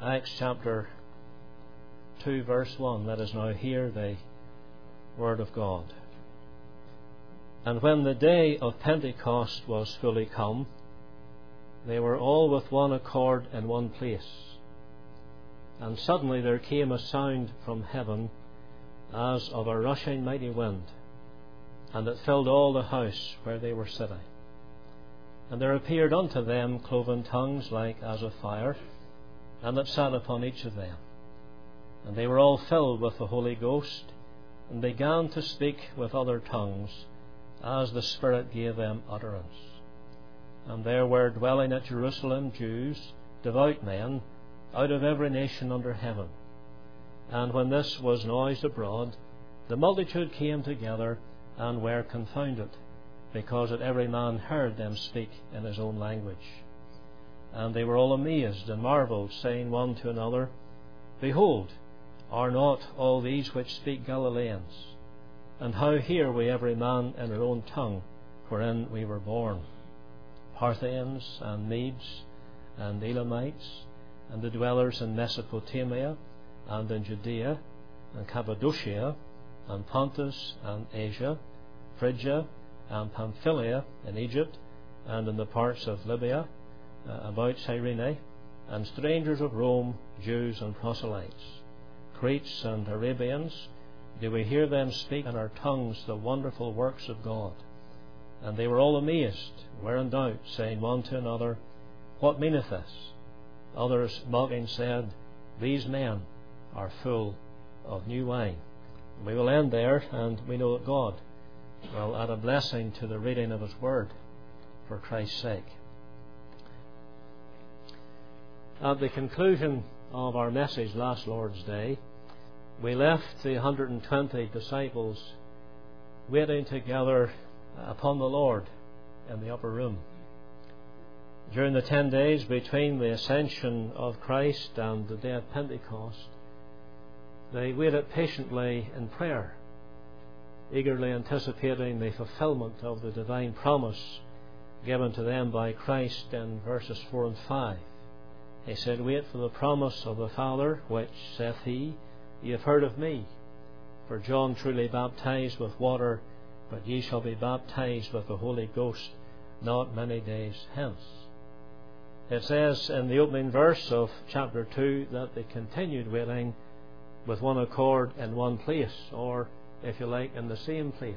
Acts chapter 2 verse 1. Let us now hear the word of God. And when the day of Pentecost was fully come, they were all with one accord in one place. And suddenly there came a sound from heaven as of a rushing mighty wind, and it filled all the house where they were sitting. And there appeared unto them cloven tongues like as of fire, and it sat upon each of them. And they were all filled with the Holy Ghost, and began to speak with other tongues, as the Spirit gave them utterance. And there were dwelling at Jerusalem Jews, devout men, out of every nation under heaven. And when this was noised abroad, the multitude came together, and were confounded, because that every man heard them speak in his own language. And they were all amazed and marvelled, saying one to another, Behold, are not all these which speak Galileans? And how hear we every man in our own tongue, wherein we were born? Parthians and Medes and Elamites, and the dwellers in Mesopotamia, and in Judea, and Cappadocia, and Pontus, and Asia, Phrygia, and Pamphylia, in Egypt, and in the parts of Libya, about Cyrene, and strangers of Rome, Jews and proselytes, Cretes and Arabians, do we hear them speak in our tongues the wonderful works of God? And they were all amazed, were in doubt, saying one to another, What meaneth this? Others mocking said, These men are full of new wine. We will end there, and we know that God will add a blessing to the reading of His Word for Christ's sake. At the conclusion of our message last Lord's Day, we left the 120 disciples waiting together upon the Lord in the upper room. During the 10 days between the ascension of Christ and the day of Pentecost, they waited patiently in prayer, eagerly anticipating the fulfillment of the divine promise given to them by Christ in verses 4 and 5. He said, Wait for the promise of the Father, which, saith he, Ye have heard of me. For John truly baptized with water, but ye shall be baptized with the Holy Ghost not many days hence. It says in the opening verse of chapter 2 that they continued waiting with one accord in one place, or, if you like, in the same place.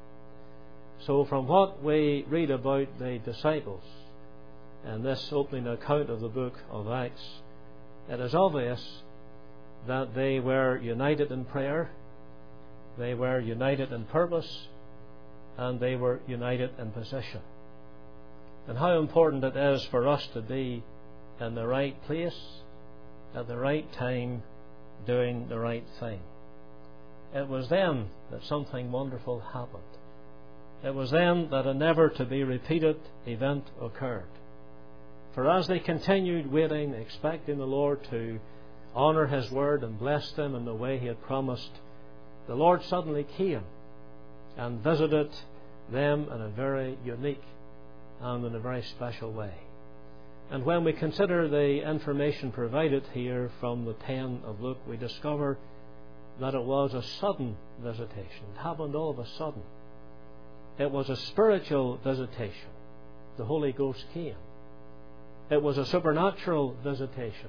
So from what we read about the disciples in this opening account of the book of Acts, it is obvious that they were united in prayer, they were united in purpose, and they were united in position. And how important it is for us to be in the right place, at the right time, doing the right thing. It was then that something wonderful happened. It was then that a never to be repeated event occurred. For as they continued waiting, expecting the Lord to honour His word and bless them in the way He had promised, the Lord suddenly came and visited them in a very unique and in a very special way. And when we consider the information provided here from the pen of Luke, we discover that it was a sudden visitation. It happened all of a sudden. It was a spiritual visitation. The Holy Ghost came. It was a supernatural visitation.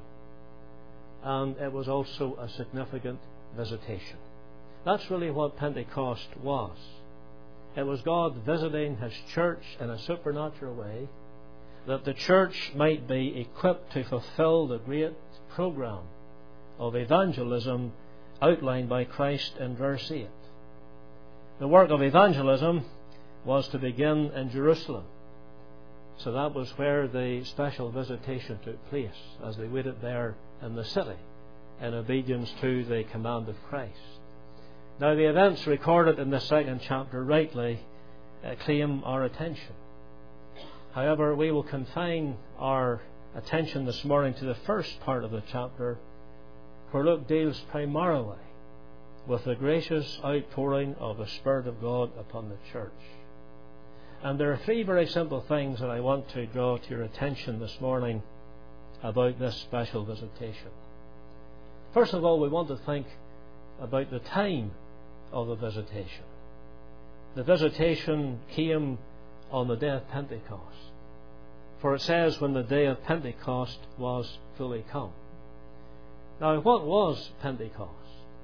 And it was also a significant visitation. That's really what Pentecost was. It was God visiting His church in a supernatural way, that the church might be equipped to fulfill the great program of evangelism outlined by Christ in verse 8. The work of evangelism was to begin in Jerusalem. So that was where the special visitation took place, as they waited there in the city in obedience to the command of Christ. Now, the events recorded in the second chapter rightly claim our attention. However, we will confine our attention this morning to the first part of the chapter, where Luke deals primarily with the gracious outpouring of the Spirit of God upon the church. And there are three very simple things that I want to draw to your attention this morning about this special visitation. First of all, we want to think about the time of the visitation. The visitation came on the day of Pentecost. For it says, when the day of Pentecost was fully come. Now, what was Pentecost?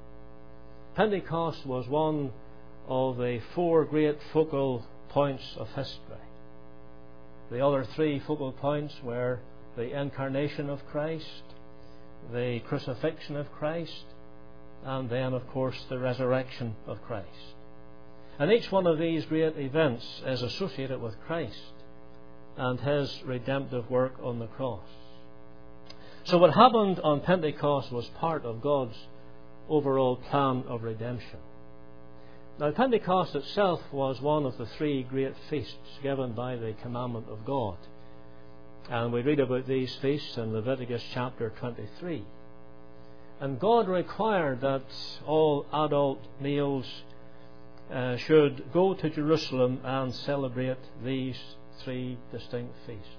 Pentecost was one of the four great focal points of history. The other three focal points were the incarnation of Christ, the crucifixion of Christ, and then, of course, the resurrection of Christ. And each one of these great events is associated with Christ and His redemptive work on the cross. So what happened on Pentecost was part of God's overall plan of redemption. Now, Pentecost itself was one of the three great feasts given by the commandment of God. And we read about these feasts in Leviticus chapter 23. And God required that all adult males should go to Jerusalem and celebrate these three distinct feasts.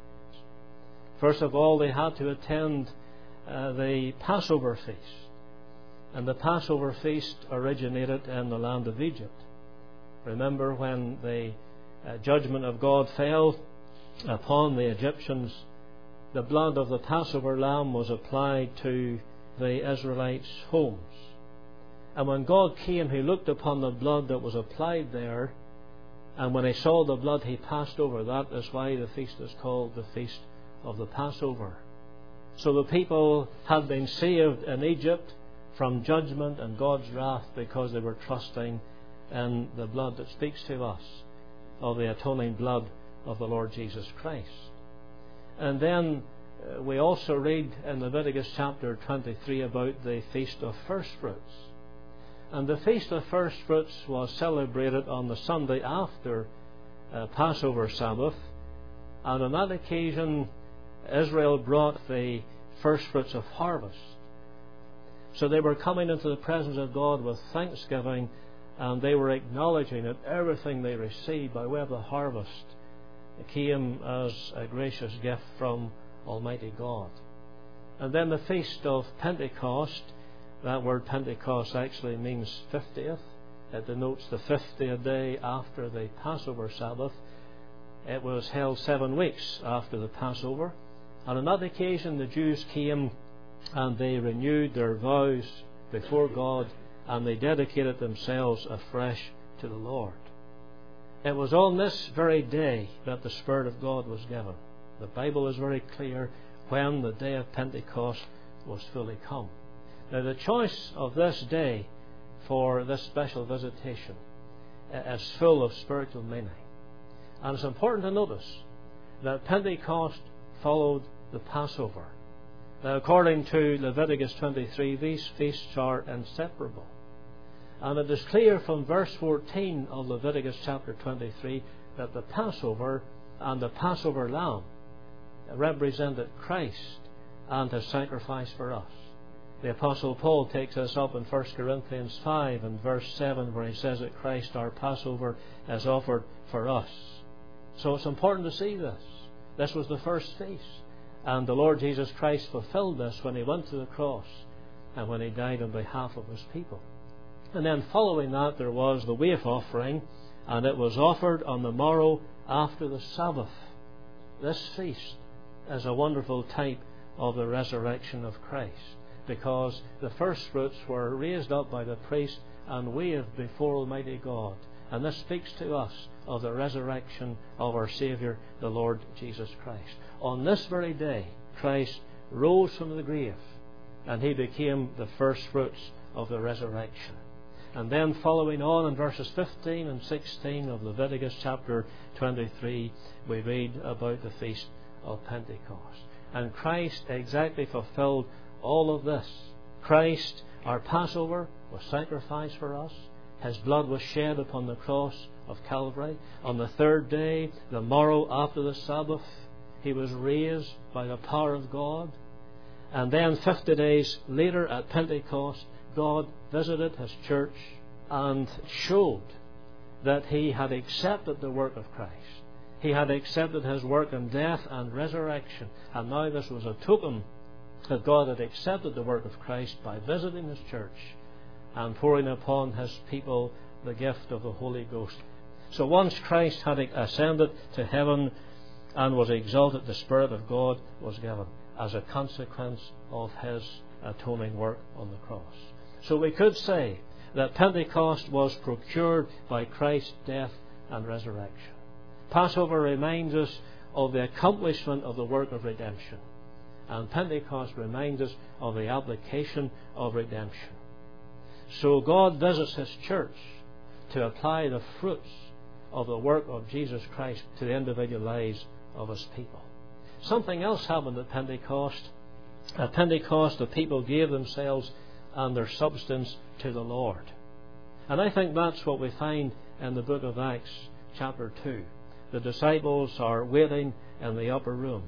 First of all, they had to attend the Passover feast. And the Passover feast originated in the land of Egypt. Remember when the judgment of God fell upon the Egyptians, the blood of the Passover lamb was applied to the Israelites' homes. And when God came, He looked upon the blood that was applied there, and when He saw the blood, He passed over. That is why the feast is called the Feast of the Passover. So the people had been saved in Egypt from judgment and God's wrath because they were trusting in the blood that speaks to us of the atoning blood of the Lord Jesus Christ. And then we also read in Leviticus chapter 23 about the Feast of First Fruits. And the Feast of First Fruits was celebrated on the Sunday after Passover Sabbath. And on that occasion, Israel brought the first fruits of harvest. So they were coming into the presence of God with thanksgiving, and they were acknowledging that everything they received by way of the harvest came as a gracious gift from Almighty God. And then the Feast of Pentecost, that word Pentecost actually means 50th. It denotes the 50th day after the Passover Sabbath. It was held 7 weeks after the Passover. And on that occasion the Jews came and they renewed their vows before God, and they dedicated themselves afresh to the Lord. It was on this very day that the Spirit of God was given. The Bible is very clear when the day of Pentecost was fully come. Now, the choice of this day for this special visitation is full of spiritual meaning. And it's important to notice that Pentecost followed the Passover. Now, according to Leviticus 23, these feasts are inseparable. And it is clear from verse 14 of Leviticus chapter 23 that the Passover and the Passover lamb represented Christ and His sacrifice for us. The Apostle Paul takes us up in 1 Corinthians 5 and verse 7, where he says that Christ, our Passover, is offered for us. So it's important to see this. This was the first feast. And the Lord Jesus Christ fulfilled this when He went to the cross and when He died on behalf of His people. And then following that, there was the wave offering, and it was offered on the morrow after the Sabbath. This feast is a wonderful type of the resurrection of Christ, because the first fruits were raised up by the priest and waved before Almighty God. And this speaks to us of the resurrection of our Saviour, the Lord Jesus Christ. On this very day, Christ rose from the grave, and He became the first fruits of the resurrection. And then following on in verses 15 and 16 of Leviticus chapter 23, we read about the Feast of Pentecost. And Christ exactly fulfilled all of this. Christ, our Passover, was sacrificed for us. His blood was shed upon the cross of Calvary. On the third day, the morrow after the Sabbath, He was raised by the power of God. And then 50 days later at Pentecost, God visited His church and showed that He had accepted the work of Christ. He had accepted his work in death and resurrection. And now this was a token that God had accepted the work of Christ by visiting his church and pouring upon his people the gift of the Holy Ghost. So once Christ had ascended to heaven and was exalted, the Spirit of God was given as a consequence of his atoning work on the cross. So we could say that Pentecost was procured by Christ's death and resurrection. Passover reminds us of the accomplishment of the work of redemption, and Pentecost reminds us of the application of redemption. So God visits his church to apply the fruits of the work of Jesus Christ to the individual lives of his people. Something else happened at Pentecost. At Pentecost, the people gave themselves and their substance to the Lord. And I think that's what we find in the book of Acts, chapter 2. The disciples are waiting in the upper room.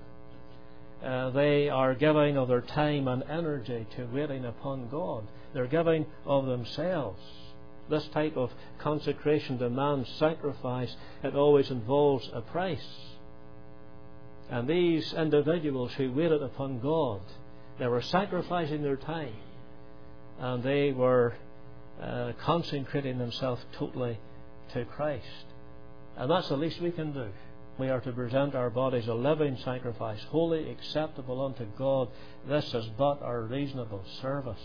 They are giving of their time and energy to waiting upon God. They're giving of themselves. This type of consecration demands sacrifice. It always involves a price. And these individuals who waited upon God, they were sacrificing their time, and they were consecrating themselves totally to Christ. And that's the least we can do. We are to present our bodies a living sacrifice, holy, acceptable unto God. This is but our reasonable service.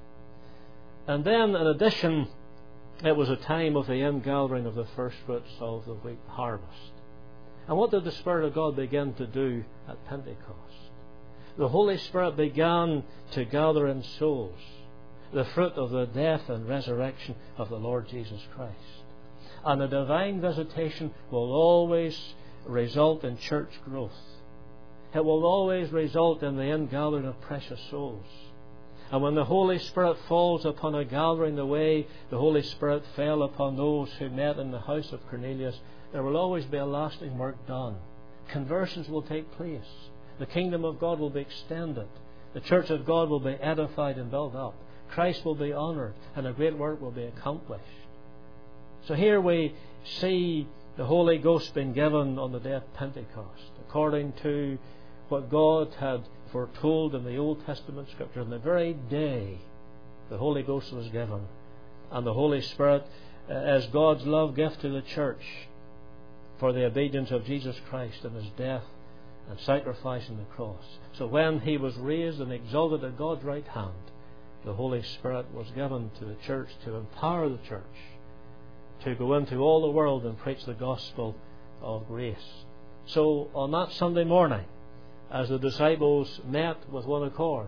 And then, in addition, it was a time of the ingathering of the first fruits of the wheat harvest. And what did the Spirit of God begin to do at Pentecost? The Holy Spirit began to gather in souls the fruit of the death and resurrection of the Lord Jesus Christ. And the divine visitation will always result in church growth. It will always result in the ingathering of precious souls. And when the Holy Spirit falls upon a gathering the way the Holy Spirit fell upon those who met in the house of Cornelius, there will always be a lasting work done. Conversions will take place. The kingdom of God will be extended. The church of God will be edified and built up. Christ will be honoured, and a great work will be accomplished. So here we see the Holy Ghost being given on the day of Pentecost, according to what God had foretold in the Old Testament Scripture. On the very day the Holy Ghost was given, and the Holy Spirit as God's love gift to the church for the obedience of Jesus Christ in his death and sacrifice on the cross. So when he was raised and exalted at God's right hand, the Holy Spirit was given to the church to empower the church to go into all the world and preach the gospel of grace. So on that Sunday morning, as the disciples met with one accord,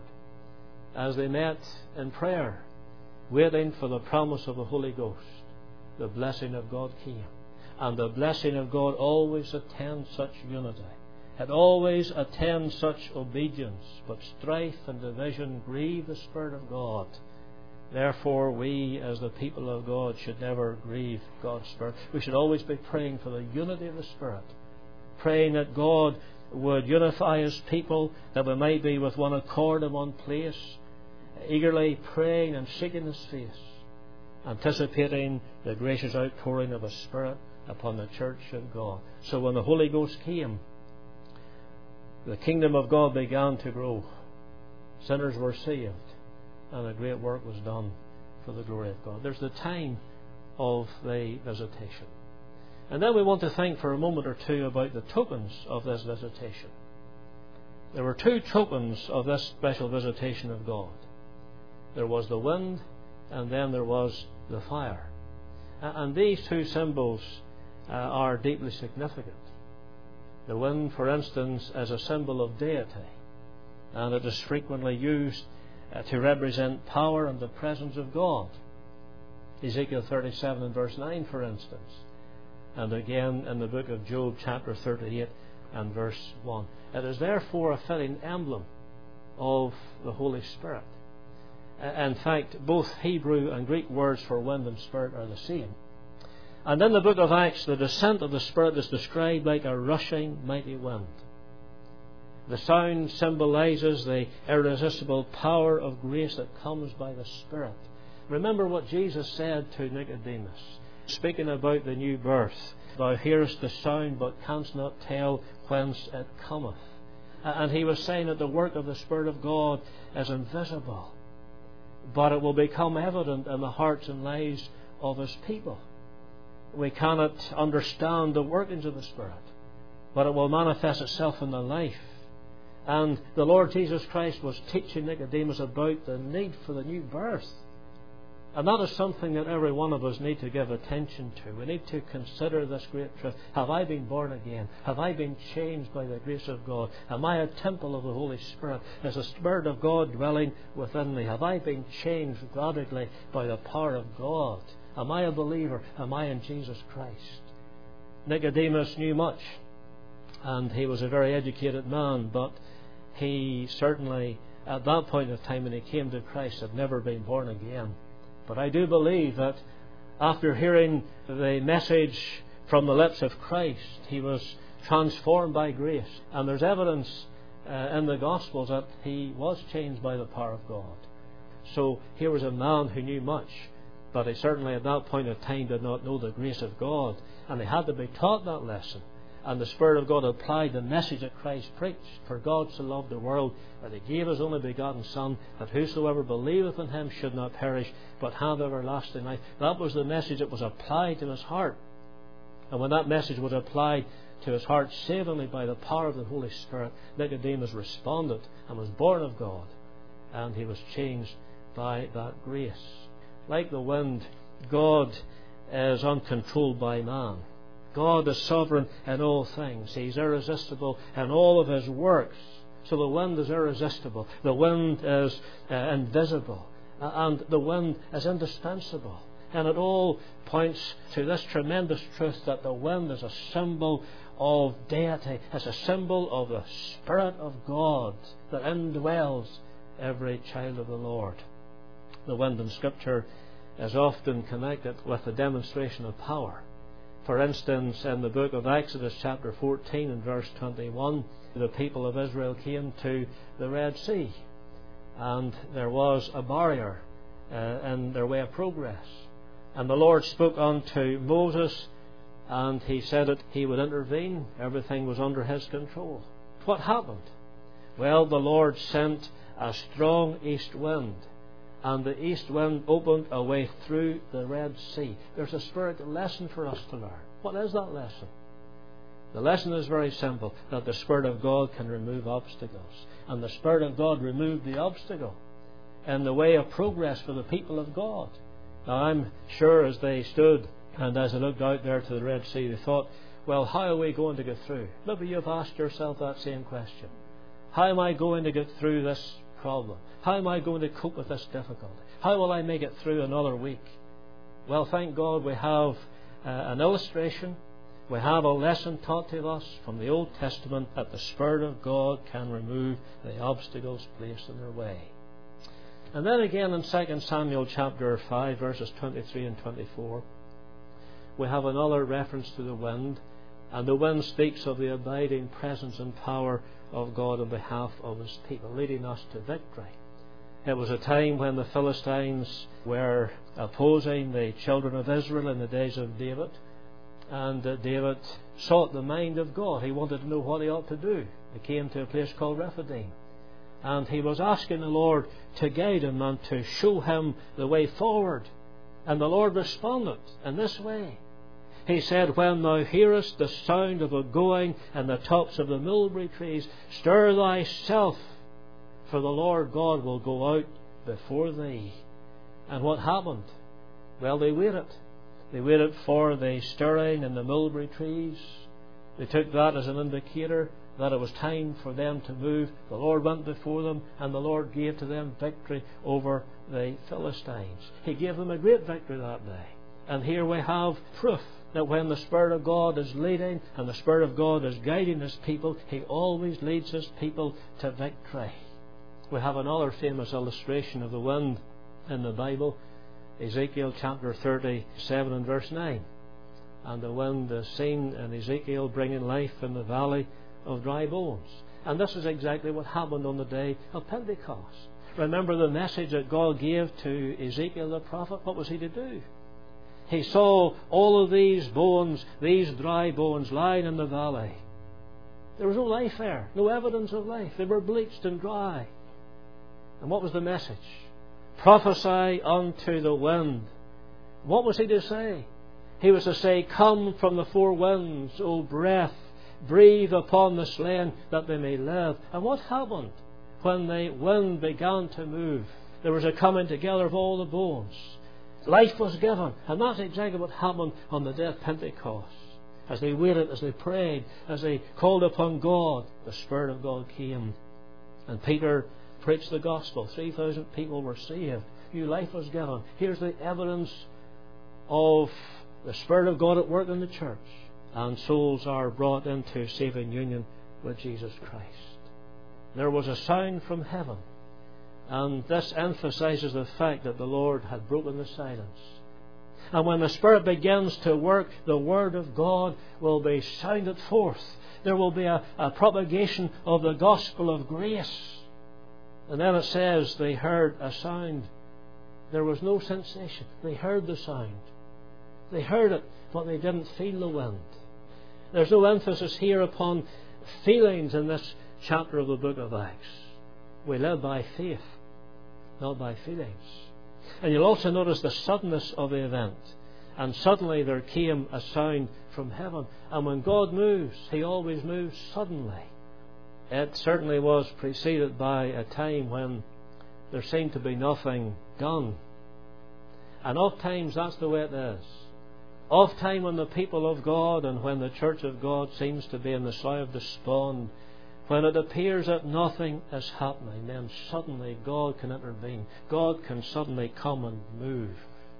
as they met in prayer, waiting for the promise of the Holy Ghost, the blessing of God came. And the blessing of God always attends such unity. It always attends such obedience. But strife and division grieve the Spirit of God. Therefore, we as the people of God should never grieve God's Spirit. We should always be praying for the unity of the Spirit, praying that God would unify his people, that we might be with one accord in one place, eagerly praying and seeking his face, anticipating the gracious outpouring of his Spirit upon the church of God. So when the Holy Ghost came, the kingdom of God began to grow. Sinners were saved, and a great work was done for the glory of God. There's the time of the visitation. And then we want to think for a moment or two about the tokens of this visitation. There were two tokens of this special visitation of God. There was the wind, and then there was the fire. And these two symbols are deeply significant. The wind, for instance, is a symbol of deity, and it is frequently used to represent power and the presence of God. Ezekiel 37 and verse 9, for instance, and again in the book of Job, chapter 38 and verse 1. It is therefore a fitting emblem of the Holy Spirit. In fact, both Hebrew and Greek words for wind and spirit are the same. And in the book of Acts, the descent of the Spirit is described like a rushing mighty wind. The sound symbolizes the irresistible power of grace that comes by the Spirit. Remember what Jesus said to Nicodemus, speaking about the new birth. thou hearest the sound, but canst not tell whence it cometh. And he was saying that the work of the Spirit of God is invisible, but it will become evident in the hearts and lives of His people. We cannot understand the workings of the Spirit, but it will manifest itself in the life. And the Lord Jesus Christ was teaching Nicodemus about the need for the new birth. And that is something that every one of us need to give attention to. We need to consider this great truth. Have I been born again? Have I been changed by the grace of God? Am I a temple of the Holy Spirit? Is the Spirit of God dwelling within me? Have I been changed radically by the power of God? Am I a believer? Am I in Jesus Christ? Nicodemus knew much, and he was a very educated man, but he certainly, at that point of time when he came to Christ, had never been born again. But I do believe that after hearing the message from the lips of Christ, he was transformed by grace. And there's evidence in the Gospels that he was changed by the power of God. So here was a man who knew much, but he certainly at that point of time did not know the grace of God. And he had to be taught that lesson. And the Spirit of God applied the message that Christ preached. For God so loved the world that He gave His only begotten Son, that whosoever believeth in Him should not perish, but have everlasting life. That was the message that was applied to his heart. And when that message was applied to his heart savingly by the power of the Holy Spirit, Nicodemus responded and was born of God. And he was changed by that grace. Like the wind, God is uncontrolled by man. God is sovereign in all things. He's irresistible in all of His works. So the wind is irresistible. The wind is invisible. And the wind is indispensable. And it all points to this tremendous truth that the wind is a symbol of deity. It's a symbol of the Spirit of God that indwells every child of the Lord. The wind in Scripture is often connected with the demonstration of power. For instance, in the book of Exodus chapter 14 and verse 21, the people of Israel came to the Red Sea, and there was a barrier in their way of progress. And the Lord spoke unto Moses, and He said that He would intervene. Everything was under His control. What happened? Well, the Lord sent a strong east wind, and the east wind opened a way through the Red Sea. There's a spiritual lesson for us to learn. What is that lesson? The lesson is very simple, that the Spirit of God can remove obstacles. And the Spirit of God removed the obstacle in the way of progress for the people of God. Now I'm sure as they stood and as they looked out there to the Red Sea, they thought, well, how are we going to get through? Maybe you've asked yourself that same question. How am I going to get through this problem? How am I going to cope with this difficulty? How will I make it through another week? Well, thank God we have an illustration. We have a lesson taught to us from the Old Testament that the Spirit of God can remove the obstacles placed in their way. And then again in 2 Samuel chapter 5 verses 23 and 24, we have another reference to the wind. And the wind speaks of the abiding presence and power of God on behalf of His people, leading us to victory. It was a time when the Philistines were opposing the children of Israel in the days of David. And David sought the mind of God. He wanted to know what he ought to do. He came to a place called Rephidim. And he was asking the Lord to guide him and to show him the way forward. And the Lord responded in this way. He said, when thou hearest the sound of a going in the tops of the mulberry trees, stir thyself, for the Lord God will go out before thee. And what happened? Well, they waited. They waited for the stirring in the mulberry trees. They took that as an indicator that it was time for them to move. The Lord went before them, and the Lord gave to them victory over the Philistines. He gave them a great victory that day. And here we have proof that when the Spirit of God is leading and the Spirit of God is guiding His people, He always leads His people to victory. We have another famous illustration of the wind in the Bible, Ezekiel chapter 37 and verse 9. And the wind is seen in Ezekiel bringing life in the valley of dry bones. And this is exactly what happened on the day of Pentecost. Remember the message that God gave to Ezekiel the prophet? What was he to do? he saw all of these bones, these dry bones, lying in the valley. There was no life there, no evidence of life. They were bleached and dry. And what was the message? Prophesy unto the wind. What was he to say? He was to say, come from the four winds, O breath, breathe upon the slain that they may live. And what happened when the wind began to move? There was a coming together of all the bones. Life was given. And that's exactly what happened on the day of Pentecost. As they waited, as they prayed, as they called upon God, the Spirit of God came. And Peter preached the gospel. 3,000 people were saved. New life was given. Here's the evidence of the Spirit of God at work in the church. And souls are brought into saving union with Jesus Christ. There was a sound from heaven. And this emphasizes the fact that the Lord had broken the silence. And when the Spirit begins to work, the Word of God will be sounded forth. There will be a propagation of the gospel of grace. And then it says they heard a sound. There was no sensation. They heard the sound. They heard it, but they didn't feel the wind. There's no emphasis here upon feelings in this chapter of the book of Acts. We live by faith, not by feelings. And you'll also notice the suddenness of the event. And suddenly there came a sound from heaven. And when God moves, He always moves suddenly. It certainly was preceded by a time when there seemed to be nothing done. And oft times that's the way it is. Oft time when the people of God and when the church of God seems to be in the slough of despond, when it appears that nothing is happening, then suddenly God can intervene. God can suddenly come and move.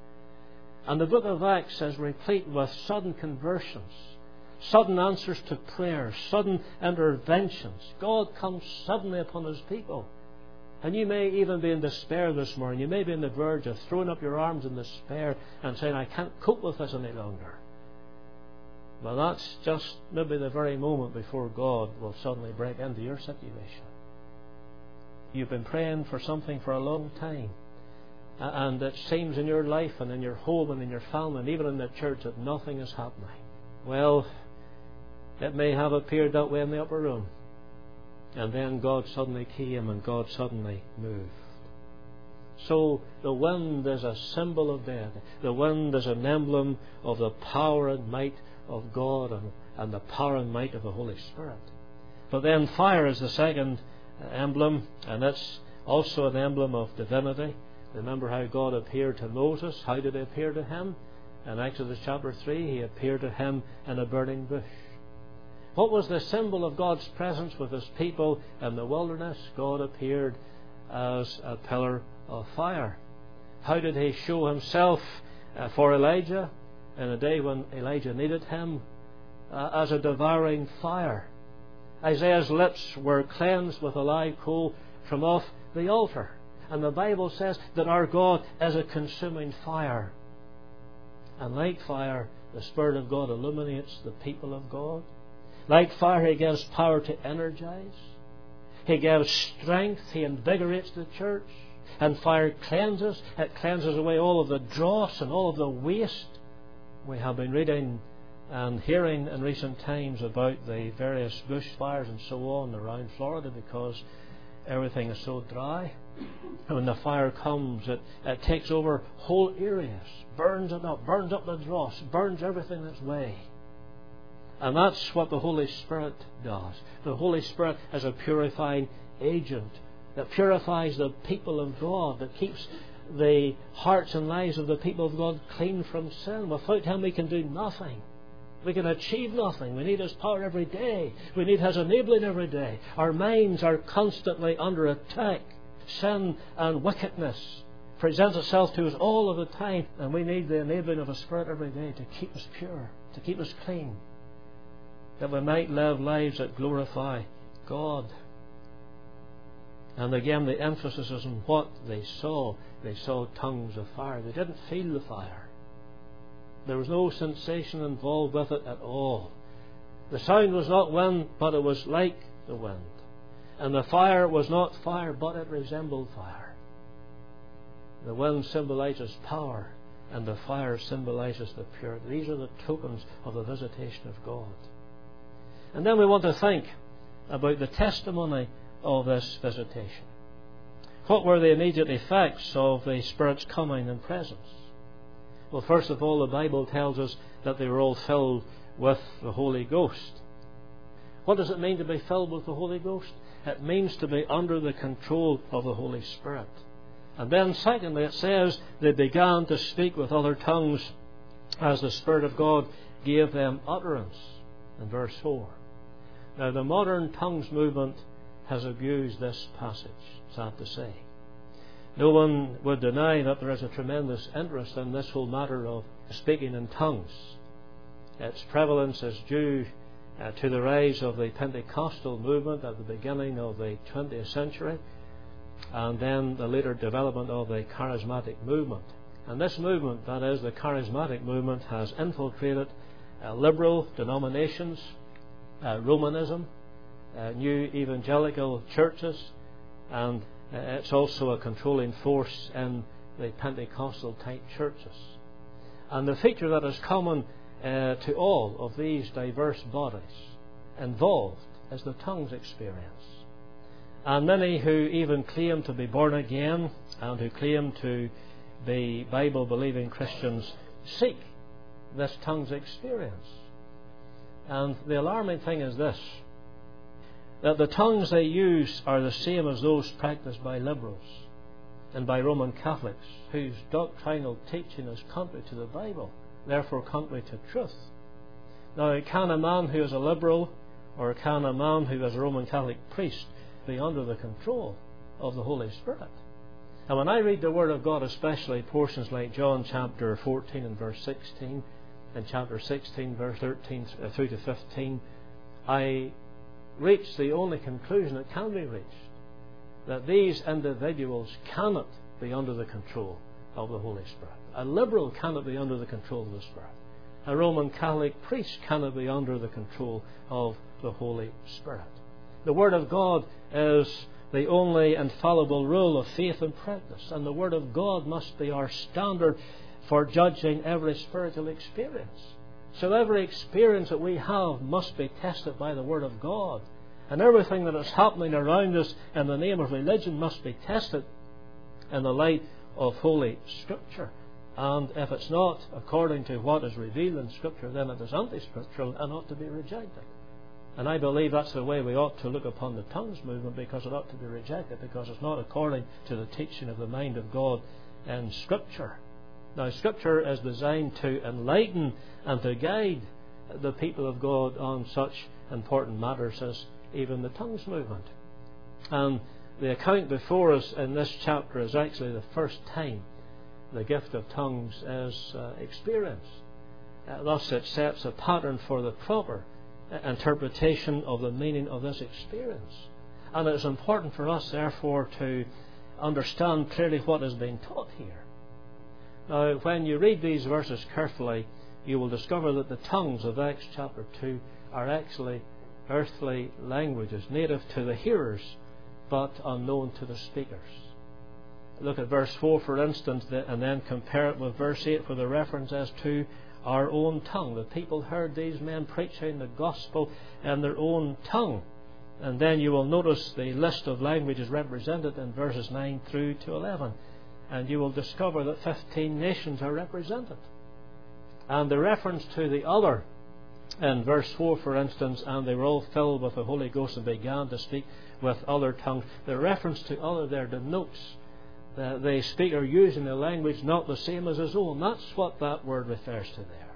And the book of Acts is replete with sudden conversions, sudden answers to prayers, sudden interventions. God comes suddenly upon His people. And you may even be in despair this morning. You may be on the verge of throwing up your arms in despair and saying, I can't cope with this any longer. Well, that's just maybe the very moment before God will suddenly break into your situation. You've been praying for something for a long time. And it seems in your life and in your home and in your family and even in the church that nothing is happening. Well, it may have appeared that way in the upper room. And then God suddenly came and God suddenly moved. So the wind is a symbol of death. The wind is an emblem of the power and might of God and the power and might of the Holy Spirit. But then fire is the second emblem, and it's also an emblem of divinity. Remember how God appeared to Moses. How did He appear to him? In Exodus chapter 3, He appeared to him in a burning bush. What was the symbol of God's presence with His people in the wilderness? God appeared as a pillar of fire. How did He show Himself for Elijah in a day when Elijah needed Him? As a devouring fire. Isaiah's lips were cleansed with a live coal from off the altar. And the Bible says that our God is a consuming fire. And like fire, the Spirit of God illuminates the people of God. Like fire, He gives power to energize. He gives strength. He invigorates the church. And fire cleanses. It cleanses away all of the dross and all of the waste. We have been reading and hearing in recent times about the various bushfires and so on around Florida because everything is so dry. And when the fire comes, it takes over whole areas, burns it up, burns up the dross, burns everything in its way. And that's what the Holy Spirit does. The Holy Spirit is a purifying agent that purifies the people of God, that keeps the hearts and lives of the people of God clean from sin. Without Him we can do nothing. We can achieve nothing. We need His power every day. We need His enabling every day. Our minds are constantly under attack. Sin and wickedness presents itself to us all of the time, and we need the enabling of His Spirit every day to keep us pure, to keep us clean, that we might live lives that glorify God. And again, the emphasis is on what they saw. They saw tongues of fire. They didn't feel the fire. There was no sensation involved with it at all. The sound was not wind, but it was like the wind. And the fire was not fire, but it resembled fire. The wind symbolizes power. and the fire symbolizes the purity. These are the tokens of the visitation of God. And then we want to think about the testimony of this visitation. What were the immediate effects of the Spirit's coming and presence? Well, first of all, the Bible tells us that they were all filled with the Holy Ghost. What does it mean to be filled with the Holy Ghost? It means to be under the control of the Holy Spirit. And then secondly, it says they began to speak with other tongues as the Spirit of God gave them utterance, in verse 4. Now, the modern tongues movement has abused this passage, sad to say. No one would deny that there is a tremendous interest in this whole matter of speaking in tongues. Its prevalence is due to the rise of the Pentecostal movement at the beginning of the 20th century, and then the later development of the charismatic movement. And this movement, that is the charismatic movement, has infiltrated liberal denominations, Romanism, new evangelical churches, and it's also a controlling force in the Pentecostal type churches. And the feature that is common to all of these diverse bodies involved is the tongues experience. And many who even claim to be born again and who claim to be Bible-believing Christians seek this tongues experience. And the alarming thing is this, that the tongues they use are the same as those practiced by liberals and by Roman Catholics, whose doctrinal teaching is contrary to the Bible, therefore contrary to truth. Now, can a man who is a liberal, or can a man who is a Roman Catholic priest, be under the control of the Holy Spirit? And when I read the Word of God, especially portions like John chapter 14 and verse 16, and chapter 16 verse 13 through to 15, I reach the only conclusion that can be reached, that these individuals cannot be under the control of the Holy Spirit. A liberal cannot be under the control of the Spirit. A Roman Catholic priest cannot be under the control of the Holy Spirit. The Word of God is the only infallible rule of faith and practice, and the Word of God must be our standard for judging every spiritual experience. So every experience that we have must be tested by the Word of God, and everything that is happening around us in the name of religion must be tested in the light of Holy Scripture. And if it's not according to what is revealed in Scripture, then it is anti-scriptural and ought to be rejected. And I believe that's the way we ought to look upon the tongues movement, because it ought to be rejected, because it's not according to the teaching of the mind of God in Scripture. Now, Scripture is designed to enlighten and to guide the people of God on such important matters as even the tongues movement. And the account before us in this chapter is actually the first time the gift of tongues is experienced. Thus it sets a pattern for the proper interpretation of the meaning of this experience. And it is important for us, therefore, to understand clearly what is being taught here. Now, when you read these verses carefully, you will discover that the tongues of Acts chapter 2 are actually earthly languages, native to the hearers, but unknown to the speakers. Look at verse 4, for instance, and then compare it with verse 8 for the reference as to our own tongue. The people heard these men preaching the gospel in their own tongue. And then you will notice the list of languages represented in verses 9 through to 11. And you will discover that 15 nations are represented. And the reference to the other in verse 4, for instance, and they were all filled with the Holy Ghost and began to speak with other tongues. The reference to other there denotes that the speaker using a language not the same as his own. That's what that word refers to there.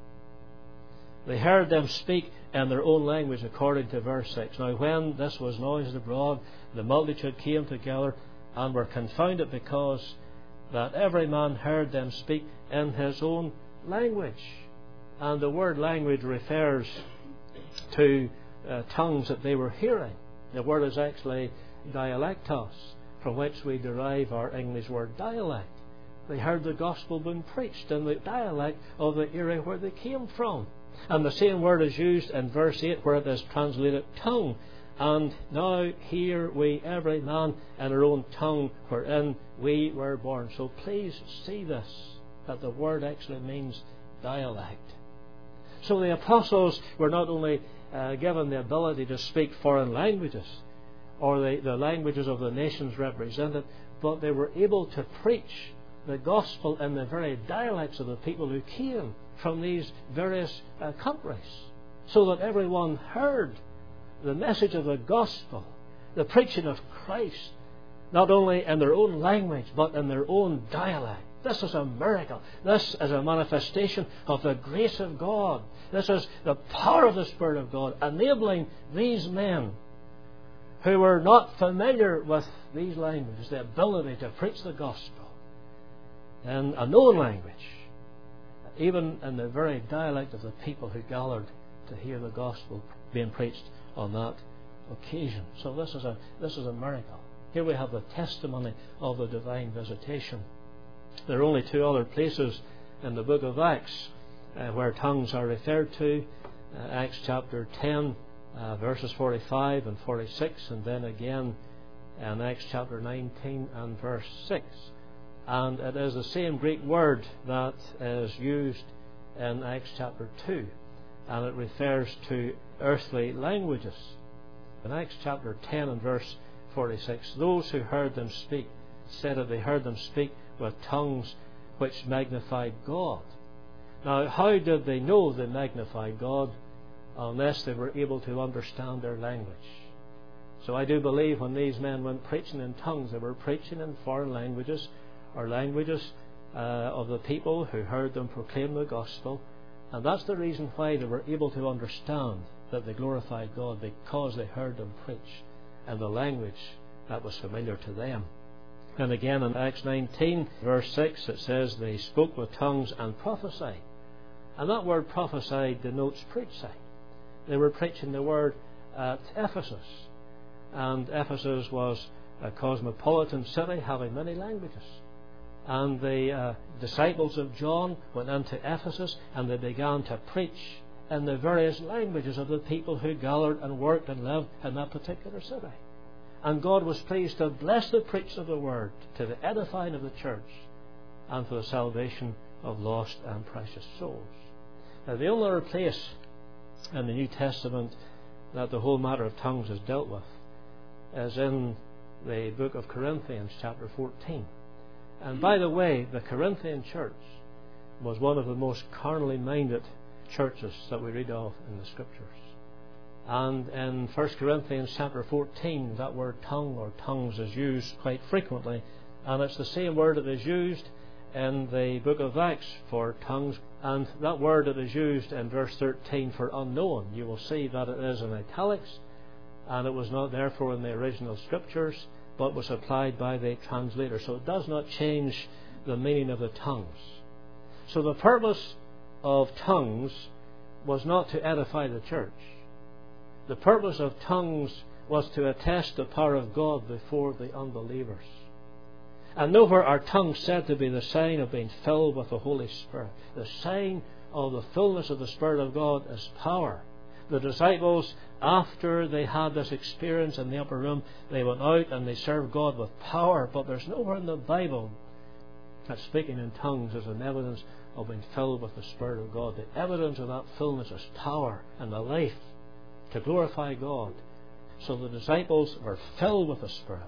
They heard them speak in their own language, according to verse 6. Now, when this was noised abroad, the multitude came together and were confounded, because that every man heard them speak in his own language. And the word language refers to tongues that they were hearing. The word is actually dialectos, from which we derive our English word dialect. They heard the gospel being preached in the dialect of the area where they came from. And the same word is used in verse 8, where it is translated tongue. And now hear we every man in our own tongue wherein we were born. So please see this. that the word actually means dialect. So the apostles were not only given the ability to speak foreign languages, or the languages of the nations represented, but they were able to preach the gospel in the very dialects of the people who came from these various countries, so that everyone heard the message of the gospel, the preaching of Christ, not only in their own language, but in their own dialect. This is a miracle. This is a manifestation of the grace of God. This is the power of the Spirit of God enabling these men who were not familiar with these languages the ability to preach the gospel in a known language, even in the very dialect of the people who gathered to hear the gospel being preached on that occasion. So this is a miracle. Here we have the testimony of the divine visitation. There are only two other places in the book of Acts where tongues are referred to. Acts chapter 10, verses 45 and 46, and then again in Acts chapter 19 and verse 6. And it is the same Greek word that is used in Acts chapter 2, and it refers to earthly languages. In Acts chapter 10 and verse 46, those who heard them speak said that they heard them speak with tongues which magnified God. Now, how did they know they magnified God unless they were able to understand their language? So I do believe when these men went preaching in tongues, they were preaching in foreign languages, or languages of the people who heard them proclaim the gospel. And that's the reason why they were able to understand that they glorified God, because they heard them preach in the language that was familiar to them. And again in Acts 19 verse 6 it says they spoke with tongues and prophesied. And that word prophesied denotes preaching. They were preaching the word at Ephesus. And Ephesus was a cosmopolitan city having many languages. And the disciples of John went into Ephesus and they began to preach in the various languages of the people who gathered and worked and lived in that particular city. And God was pleased to bless the preaching of the word to the edifying of the church and for the salvation of lost and precious souls. Now, the only other place in the New Testament that the whole matter of tongues is dealt with is in the book of Corinthians chapter 14. And by the way, the Corinthian church was one of the most carnally minded churches that we read of in the Scriptures. And in 1 Corinthians chapter 14, that word tongue or tongues is used quite frequently, and it's the same word that is used in the book of Acts for tongues, and that word that is used in verse 13 for unknown, you will see that it is in italics, and it was not therefore in the original Scriptures, but was applied by the translator. So it does not change the meaning of the tongues. So the purpose of tongues was not to edify the church. The purpose of tongues was to attest the power of God before the unbelievers. And nowhere are tongues said to be the sign of being filled with the Holy Spirit. The sign of the fullness of the Spirit of God is power. The disciples, after they had this experience in the upper room, they went out and they served God with power. But there's nowhere in the Bible that speaking in tongues is an evidence of being filled with the Spirit of God. The evidence of that fullness is power and the life to glorify God. So the disciples were filled with the Spirit,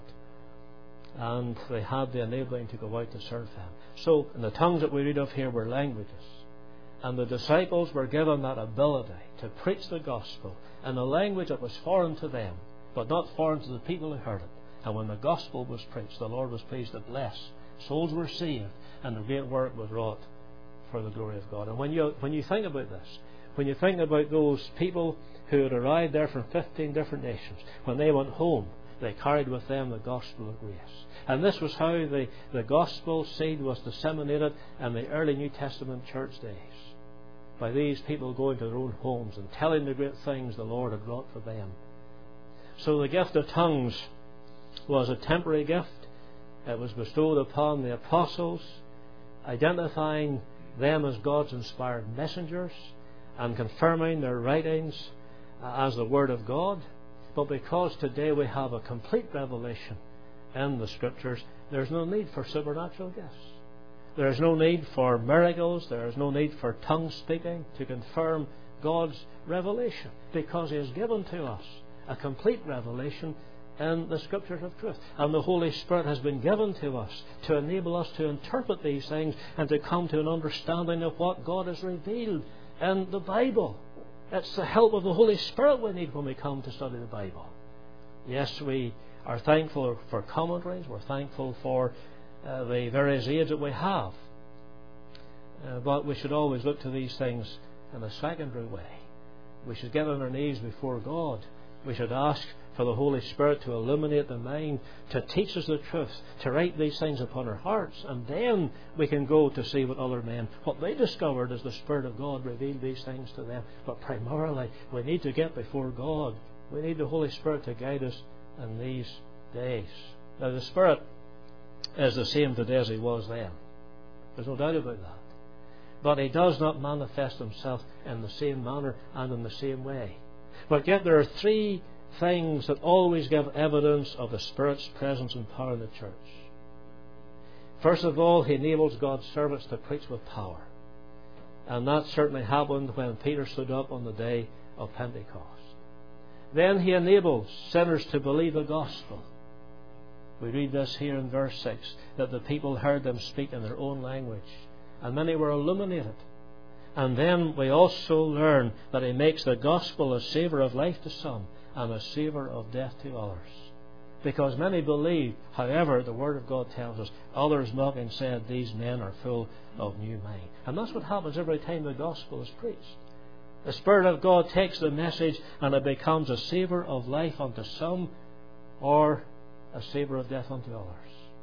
and they had the enabling to go out to serve Him. So in the tongues that we read of here were languages, and the disciples were given that ability to preach the gospel in a language that was foreign to them, but not foreign to the people who heard it. And when the gospel was preached, the Lord was pleased to bless. Souls were saved, and the great work was wrought for the glory of God. And when you think about this, when you think about those people who had arrived there from 15 different nations, when they went home, they carried with them the gospel of grace. And this was how the gospel seed was disseminated in the early New Testament church days, by these people going to their own homes and telling the great things the Lord had wrought for them. So the gift of tongues was a temporary gift. It was bestowed upon the apostles, identifying them as God's inspired messengers and confirming their writings as the Word of God. But because today we have a complete revelation in the Scriptures, there's no need for supernatural gifts. There is no need for miracles. There is no need for tongue speaking to confirm God's revelation, because He has given to us a complete revelation in the Scriptures of truth. And the Holy Spirit has been given to us to enable us to interpret these things and to come to an understanding of what God has revealed in the Bible. It's the help of the Holy Spirit we need when we come to study the Bible. Yes, we are thankful for commentaries. We're thankful for the various aids that we have. But we should always look to these things in a secondary way. We should get on our knees before God. We should ask for the Holy Spirit to illuminate the mind, to teach us the truth, to write these things upon our hearts, and then we can go to see what other men, what they discovered as the Spirit of God revealed these things to them. But primarily, we need to get before God. We need the Holy Spirit to guide us in these days. Now, the Spirit is the same today as He was then. There's no doubt about that. But He does not manifest Himself in the same manner and in the same way. But yet there are three things that always give evidence of the Spirit's presence and power in the church. First of all, He enables God's servants to preach with power. And that certainly happened when Peter stood up on the day of Pentecost. Then He enables sinners to believe the gospel. We read this here in verse 6, that the people heard them speak in their own language, and many were illuminated. And then we also learn that He makes the gospel a savour of life to some and a savour of death to others. Because many believed, however, the Word of God tells us, others mocking said, these men are full of new mind. And that's what happens every time the gospel is preached. The Spirit of God takes the message and it becomes a savour of life unto some, or a savour of death unto others.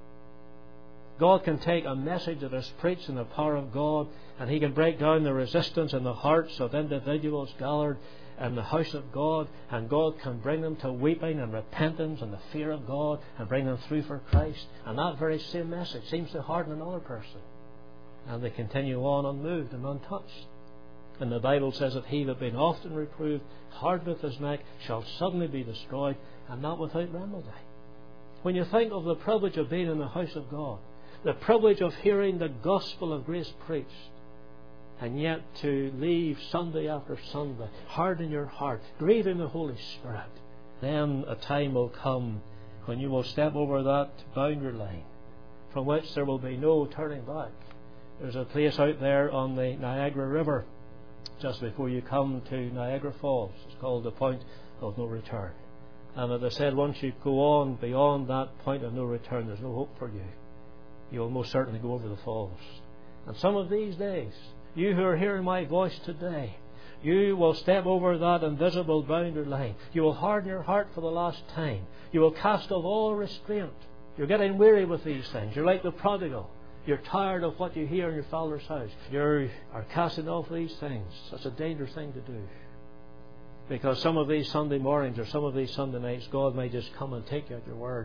God can take a message that is preached in the power of God, and He can break down the resistance in the hearts of individuals gathered in the house of God, and God can bring them to weeping and repentance and the fear of God and bring them through for Christ. And that very same message seems to harden another person, and they continue on unmoved and untouched. And the Bible says that he that being often reproved hardeneth his neck shall suddenly be destroyed, and not without remedy. When you think of the privilege of being in the house of God, the privilege of hearing the gospel of grace preached, and yet to leave Sunday after Sunday, harden your heart, grieving the Holy Spirit, then a time will come when you will step over that boundary line from which there will be no turning back. There's a place out there on the Niagara River just before you come to Niagara Falls. It's called the Point of No Return. And as I said, once you go on beyond that point of no return, there's no hope for you. You'll most certainly go over the falls. And some of these days, you who are hearing my voice today, you will step over that invisible boundary line. You will harden your heart for the last time. You will cast off all restraint. You're getting weary with these things. You're like the prodigal. You're tired of what you hear in your father's house. You are casting off these things. That's a dangerous thing to do. Because some of these Sunday mornings or some of these Sunday nights, God may just come and take you at your word,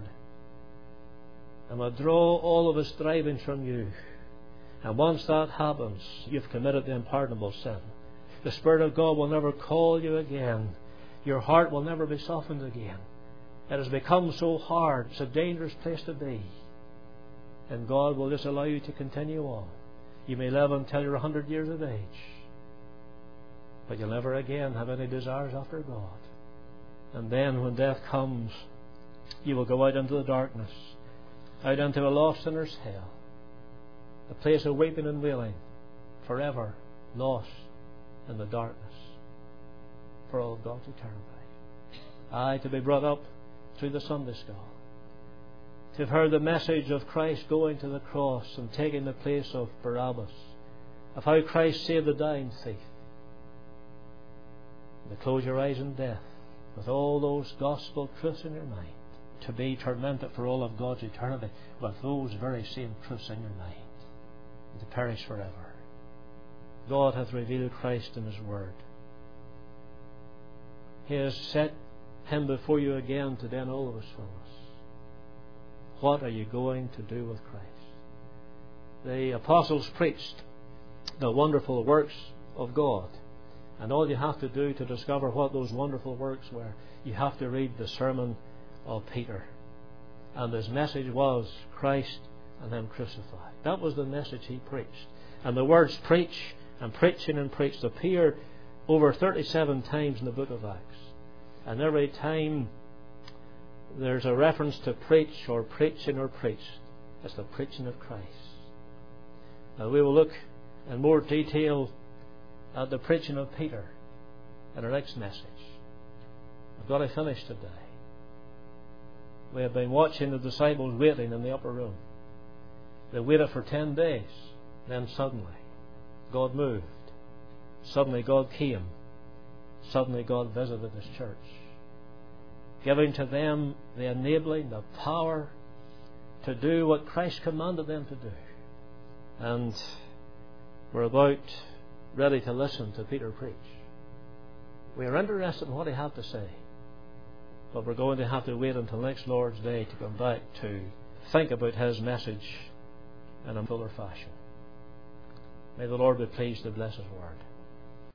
and will draw all of His strivings from you. And once that happens, you've committed the unpardonable sin. The Spirit of God will never call you again. Your heart will never be softened again. It has become so hard. It's a dangerous place to be. And God will just allow you to continue on. You may live until you're 100 years of age, but you'll never again have any desires after God. And then when death comes, you will go out into the darkness, out into a lost sinner's hell, a place of weeping and wailing, forever lost in the darkness for all of God's eternity. To be brought up through the Sunday school, to have heard the message of Christ going to the cross and taking the place of Barabbas, of how Christ saved the dying thief, and to close your eyes in death with all those gospel truths in your mind, to be tormented for all of God's eternity with those very same truths in your mind, and to perish forever. God hath revealed Christ in His Word. He has set Him before you again today in all of His fullness. What are you going to do with Christ? The apostles preached the wonderful works of God. And all you have to do to discover what those wonderful works were, you have to read the sermon of Peter. And his message was, Christ and Him crucified. That was the message He preached. And the words preach and preaching and preached appear over 37 times in the book of Acts. And every time there's a reference to preach or preaching or preached, it's the preaching of Christ. Now we will look in more detail at the preaching of Peter in our next message. I've got to finish today. We have been watching the disciples waiting in the upper room. They waited for 10 days. Then suddenly God moved. Suddenly God came. Suddenly God visited His church, giving to them the enabling, the power to do what Christ commanded them to do. And we're about ready to listen to Peter preach. We are interested in what he had to say, but we're going to have to wait until next Lord's Day to come back to think about his message in a fuller fashion. May the Lord be pleased to bless His word.